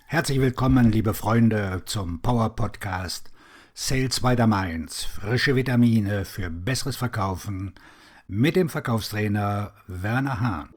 Herzlich willkommen, liebe Freunde, zum Power Podcast Sales by the Mainz. Frische Vitamine für besseres Verkaufen mit dem Verkaufstrainer Werner Hahn.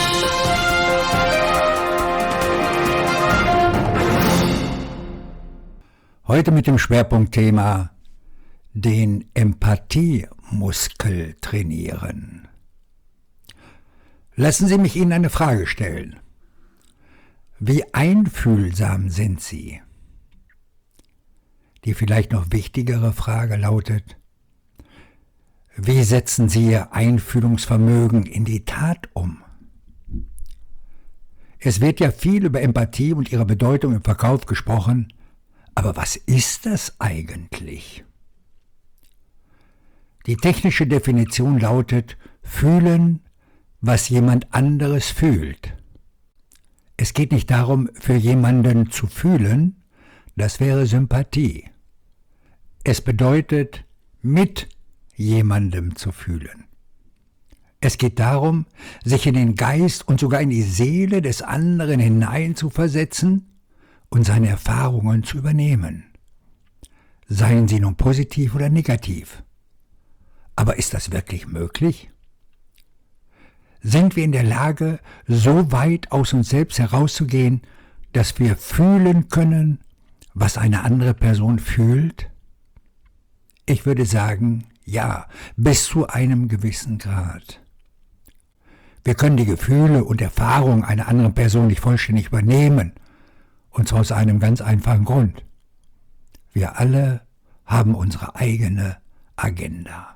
Heute mit dem Schwerpunktthema den Empathiemuskel trainieren. Lassen Sie mich Ihnen eine Frage stellen. Wie einfühlsam sind Sie? Die vielleicht noch wichtigere Frage lautet: Wie setzen Sie Ihr Einfühlungsvermögen in die Tat um? Es wird ja viel über Empathie und ihre Bedeutung im Verkauf gesprochen, aber was ist das eigentlich? Die technische Definition lautet: Fühlen, was jemand anderes fühlt. Es geht nicht darum, für jemanden zu fühlen, das wäre Sympathie. Es bedeutet, mit jemandem zu fühlen. Es geht darum, sich in den Geist und sogar in die Seele des anderen hineinzuversetzen und seine Erfahrungen zu übernehmen. Seien sie nun positiv oder negativ. Aber ist das wirklich möglich? Sind wir in der Lage, so weit aus uns selbst herauszugehen, dass wir fühlen können, was eine andere Person fühlt? Ich würde sagen, ja, bis zu einem gewissen Grad. Wir können die Gefühle und Erfahrungen einer anderen Person nicht vollständig übernehmen, und zwar aus einem ganz einfachen Grund. Wir alle haben unsere eigene Agenda.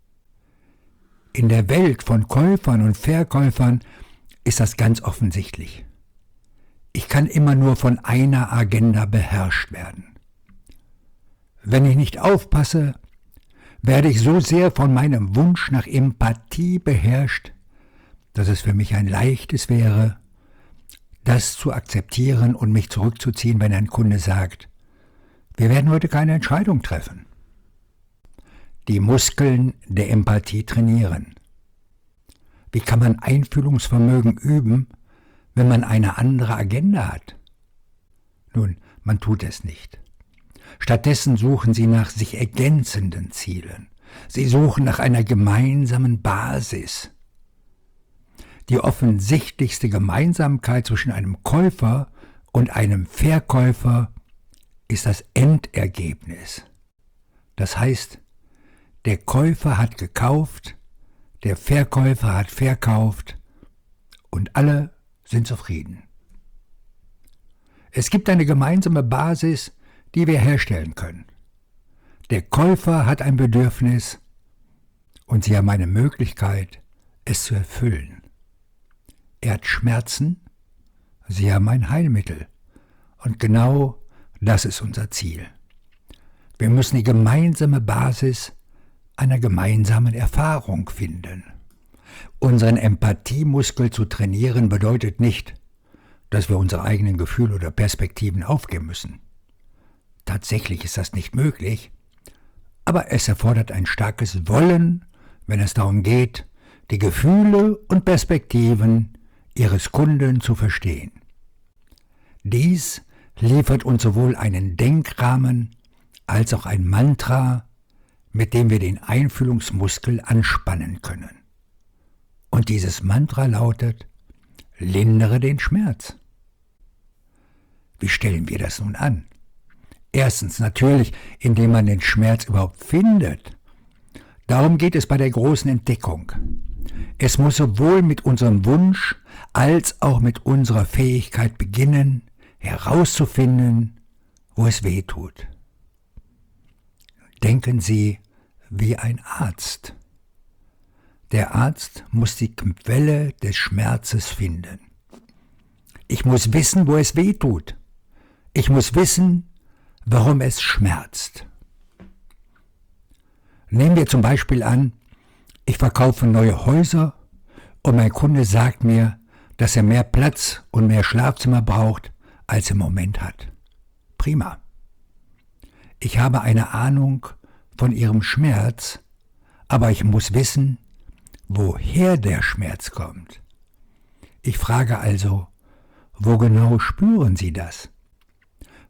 In der Welt von Käufern und Verkäufern ist das ganz offensichtlich. Ich kann immer nur von einer Agenda beherrscht werden. Wenn ich nicht aufpasse, werde ich so sehr von meinem Wunsch nach Empathie beherrscht, dass es für mich ein leichtes wäre, das zu akzeptieren und mich zurückzuziehen, wenn ein Kunde sagt: Wir werden heute keine Entscheidung treffen. Die Muskeln der Empathie trainieren. Wie kann man Einfühlungsvermögen üben, wenn man eine andere Agenda hat? Nun, man tut es nicht. Stattdessen suchen sie nach sich ergänzenden Zielen. Sie suchen nach einer gemeinsamen Basis. Die offensichtlichste Gemeinsamkeit zwischen einem Käufer und einem Verkäufer ist das Endergebnis. Das heißt, der Käufer hat gekauft, der Verkäufer hat verkauft und alle sind zufrieden. Es gibt eine gemeinsame Basis, die wir herstellen können. Der Käufer hat ein Bedürfnis und Sie haben eine Möglichkeit, es zu erfüllen. Er hat Schmerzen, Sie haben ein Heilmittel. Und genau das ist unser Ziel. Wir müssen die gemeinsame Basis einer gemeinsamen Erfahrung finden. Unseren Empathiemuskel zu trainieren bedeutet nicht, dass wir unsere eigenen Gefühle oder Perspektiven aufgeben müssen. Tatsächlich ist das nicht möglich, aber es erfordert ein starkes Wollen, wenn es darum geht, die Gefühle und Perspektiven Ihres Kunden zu verstehen. Dies liefert uns sowohl einen Denkrahmen als auch ein Mantra, mit dem wir den Einfühlungsmuskel anspannen können. Und dieses Mantra lautet: Lindere den Schmerz. Wie stellen wir das nun an? Erstens natürlich, indem man den Schmerz überhaupt findet. Darum geht es bei der großen Entdeckung. Es muss sowohl mit unserem Wunsch als auch mit unserer Fähigkeit beginnen, herauszufinden, wo es weh tut. Denken Sie wie ein Arzt. Der Arzt muss die Quelle des Schmerzes finden. Ich muss wissen, wo es weh tut. Ich muss wissen, warum es schmerzt. Nehmen wir zum Beispiel an, ich verkaufe neue Häuser und mein Kunde sagt mir, dass er mehr Platz und mehr Schlafzimmer braucht, als er im Moment hat. Prima. Ich habe eine Ahnung von Ihrem Schmerz, aber ich muss wissen, woher der Schmerz kommt. Ich frage also, wo genau spüren Sie das?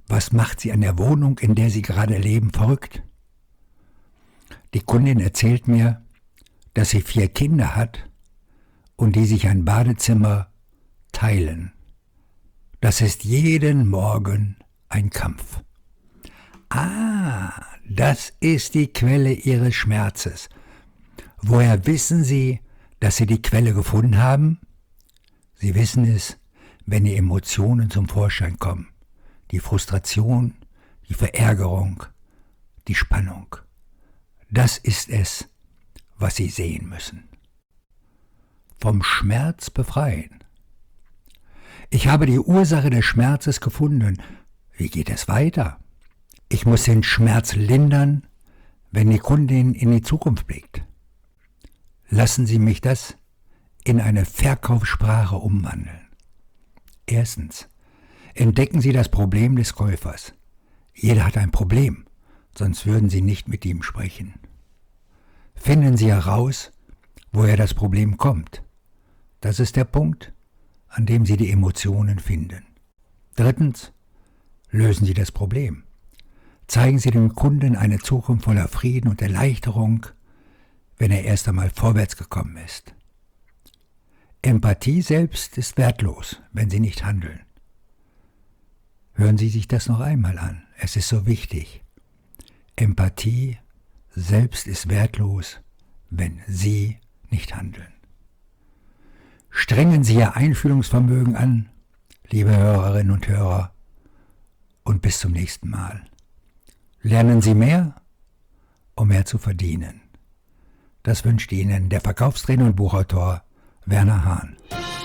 Was macht Sie an der Wohnung, in der Sie gerade leben, verrückt? Die Kundin erzählt mir, dass sie 4 Kinder hat und die sich ein Badezimmer teilen. Das ist jeden Morgen ein Kampf. Ah, das ist die Quelle Ihres Schmerzes. Woher wissen Sie, dass Sie die Quelle gefunden haben? Sie wissen es, wenn die Emotionen zum Vorschein kommen. Die Frustration, die Verärgerung, die Spannung. Das ist es, was Sie sehen müssen. Vom Schmerz befreien. Ich habe die Ursache des Schmerzes gefunden. Wie geht es weiter? Ich muss den Schmerz lindern, wenn die Kundin in die Zukunft blickt. Lassen Sie mich das in eine Verkaufssprache umwandeln. Erstens, entdecken Sie das Problem des Käufers. Jeder hat ein Problem, sonst würden Sie nicht mit ihm sprechen. Finden Sie heraus, woher das Problem kommt. Das ist der Punkt, an dem Sie die Emotionen finden. Drittens, lösen Sie das Problem. Zeigen Sie dem Kunden eine Zukunft voller Frieden und Erleichterung, wenn er erst einmal vorwärts gekommen ist. Empathie selbst ist wertlos, wenn Sie nicht handeln. Hören Sie sich das noch einmal an, es ist so wichtig. Empathie selbst ist wertlos, wenn Sie nicht handeln. Strengen Sie Ihr Einfühlungsvermögen an, liebe Hörerinnen und Hörer, und bis zum nächsten Mal. Lernen Sie mehr, um mehr zu verdienen. Das wünscht Ihnen der Verkaufstrainer und Buchautor Werner Hahn.